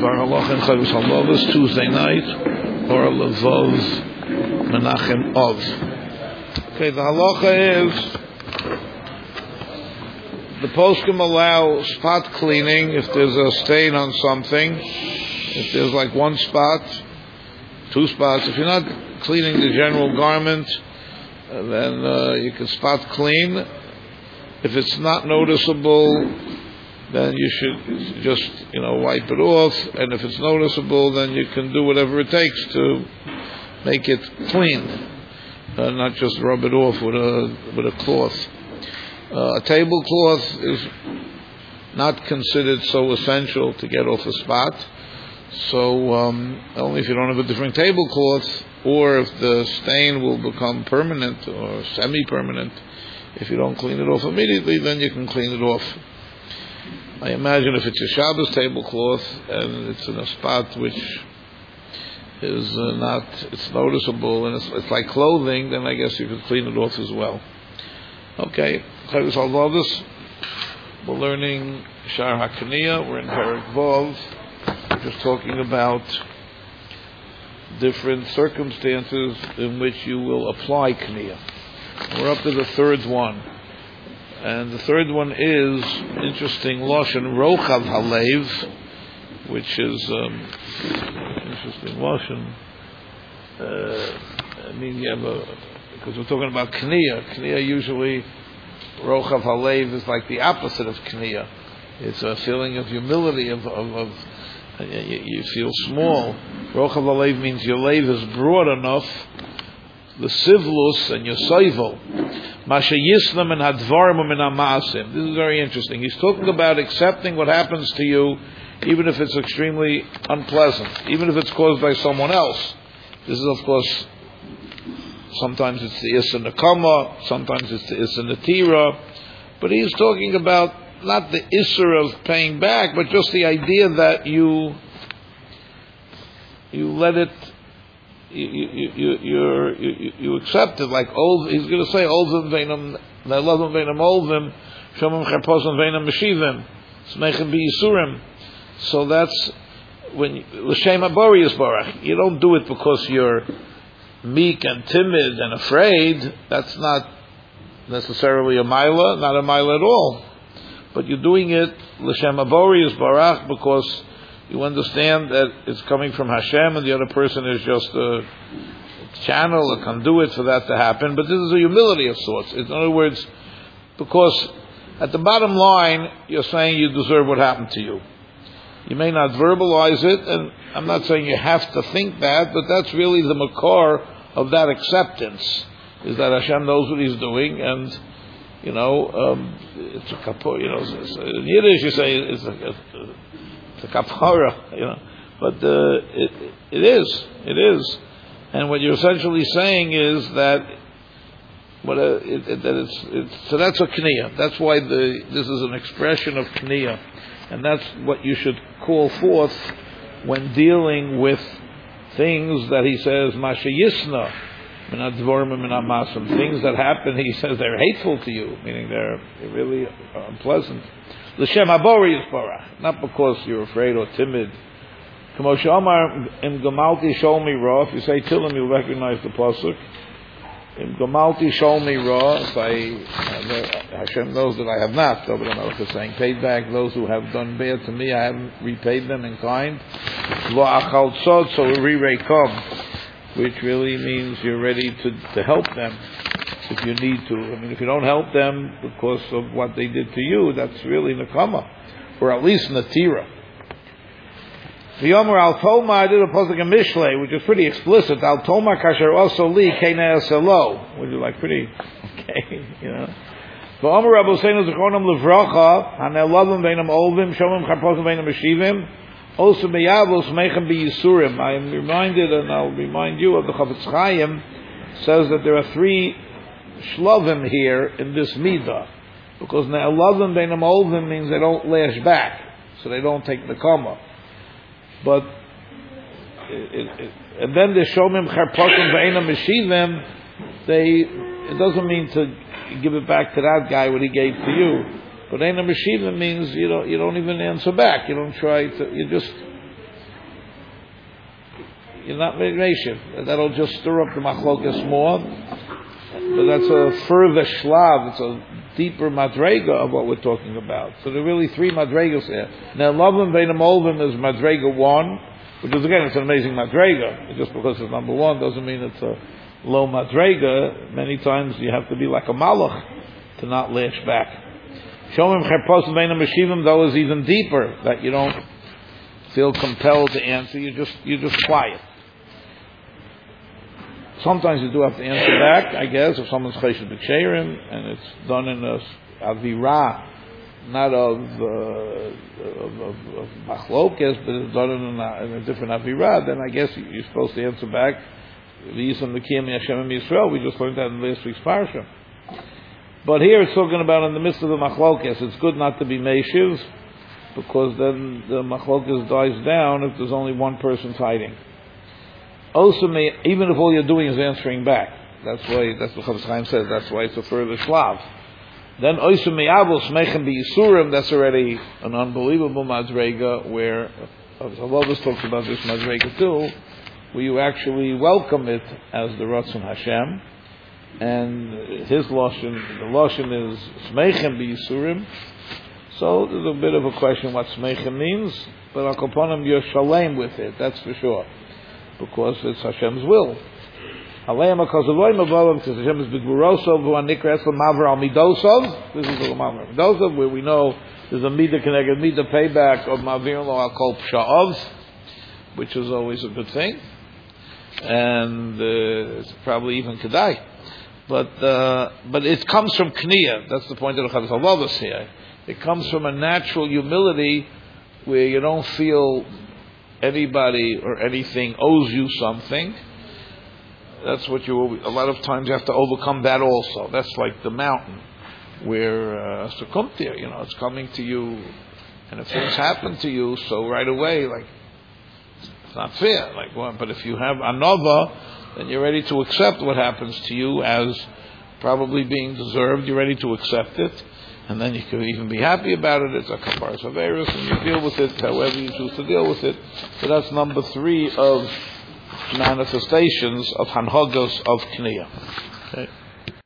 Our halacha in Chovos HaLevavos Tuesday night, or Levov Menachem Ov. Okay, the halacha is the poskim allow spot cleaning if there's a stain on something. If there's like one spot, two spots. If you're not cleaning the general garment, then you can spot clean. If it's not noticeable, then you should just, wipe it off. And if it's noticeable, then you can do whatever it takes to make it clean, not just rub it off with a cloth. A tablecloth is not considered so essential to get off a spot. So only if you don't have a different tablecloth, or if the stain will become permanent or semi-permanent. If you don't clean it off immediately, then you can clean it off. I imagine if it's a Shabbos tablecloth and it's in a spot which is it's noticeable and it's like clothing, then I guess you could clean it off as well. Okay, Chovos HaLevavos. We're learning Shar HaKniyah. We're in Perek Vov. We're just talking about different circumstances in which you will apply Kniyah. We're up to the third one. And the third one is interesting Lashon Rochav Halev, which is interesting Lashon. Because we're talking about Kniyah. Kniyah usually, Rochav Halev is like the opposite of Kniyah. It's a feeling of humility, of you feel small. Rochav Halev means your lev is broad enough, the sivlus and your soivel. Masha yisnam and hadvarim min ha'maasim. This is very interesting. He's talking about accepting what happens to you, even if it's extremely unpleasant, even if it's caused by someone else. This is, of course, sometimes it's the Issa Nakama, sometimes it's the Issa Natira. But he's talking about not the Issa of paying back, but just the idea that you let it, you accept it. Like he's going to say Olvim veinam ne'elavim veinam Olvim shomim charposim veinam meshivim smechem b'yisurim. So that's when l'shem habori yisbarach. You don't do it because you're meek and timid and afraid. That's not necessarily a maila, not a maila at all. But you're doing it l'shem habori yisbarach because you understand that it's coming from Hashem and the other person is just a channel, a conduit for that to happen. But this is a humility of sorts. In other words, because at the bottom line, you're saying you deserve what happened to you. You may not verbalize it, and I'm not saying you have to think that, but that's really the makor of that acceptance, is that Hashem knows what He's doing, and, it's a kapor, in Yiddish you say it's a kapara, but it is, and what you're essentially saying is that so that's a kniyah. That's why this is an expression of kniyah, and that's what you should call forth when dealing with things that he says masha yisna min hadvarim min ha'maasim, things that happen. He says they're hateful to you, meaning they're really unpleasant. L'shem habori yisbarach, not because you're afraid or timid. K'mo she'amar im gamalti sholmi ra. If you say Tillim, you'll recognize the pasuk. Im gamalti sholmi ra. If Hashem knows that I have not. So, but I'm also saying, paid back those who have done bad to me. I haven't repaid them in kind. Lo achal tzod, so rirei kom, which really means you're ready to help them if you need to. I mean, if you don't help them because of what they did to you, that's really nakama, or at least natira. The Yomer Al Toma, I did a pasuk in Mishlei, which is pretty explicit. Al Toma kasher also li keineh selo, which is like pretty okay, The Omer Rabbi Seinu Zichronam Levracha, Hanelavim Veinam Olvim, Shomim Charposim Veinam Meshivim, also Beyavos Mechem B'Yisurim. I am reminded, and I'll remind you of the Chafetz Chaim, says that there are 3 shlovim here in this midah, because Ne'elavim Veinam Olvim means they don't lash back, so they don't take the kama. But and then the Shomim Charposim Veinam Meshivim, it doesn't mean to give it back to that guy what he gave to you. But Eina Meshivim means you don't even answer back. You don't try to. You just you're not Meishiv. That'll just stir up the machlokas more. But that's a further shlav. It's a deeper madrega of what we're talking about. So there are really three madregas here. Now, Lavim Beinam Olvim is madrega 1, which is again, it's an amazing madrega. Just because it's number 1 doesn't mean it's a low madrega. Many times you have to be like a malach to not lash back. Shomim Cherpos Beinam Meshivim, though, is even deeper, that you don't feel compelled to answer. You're just quiet. Sometimes you do have to answer back, I guess, if someone's chesed b'ksherim, and it's done in a avira, not of machlokes, but it's done in a different avira, then I guess you're supposed to answer back. V'yisam l'kiyam Yashem Yisrael. We just learned that in last week's parsha. But here it's talking about in the midst of the machlokes. It's good not to be meishiv, because then the machlokes dies down if there's only one person fighting. Also, even if all you're doing is answering back, that's what Chofetz Chaim says. That's why it's a further shlav. Then oisu me'avul smechem b'yisurim. That's already an unbelievable madrega where Avos talks about this madrega too, where you actually welcome it as the Ratzon Hashem, and his lashon, the lashon is smechem b'yisurim. So there's a bit of a question what smechem means, but al kaponim you're shalem with it. That's for sure. Because it's Hashem's will. Because Hashem is B'Gvurosov, who Anikras L'Maver Al Midosov. This is the L'Maver Al Midosov, where we know there's a Midah Keneged Midah payback of Mavir Lo Al Kol Psha'ov, which is always a good thing. And it's probably even Kedai. But it comes from Kniyah. That's the point of the Chavos HaLavos here. It comes from a natural humility where you don't feel anybody or anything owes you something. That's what a lot of times you have to overcome that also. That's like the mountain where Sukumtir, it's coming to you, and if things happen to you, so right away, like, it's not fair. Like, well, but if you have anova, then you're ready to accept what happens to you as probably being deserved. You're ready to accept it. And then you can even be happy about it. It's a kaparas averos, and you deal with it however you choose to deal with it. So that's number 3 of manifestations of hanhagos of kniyah.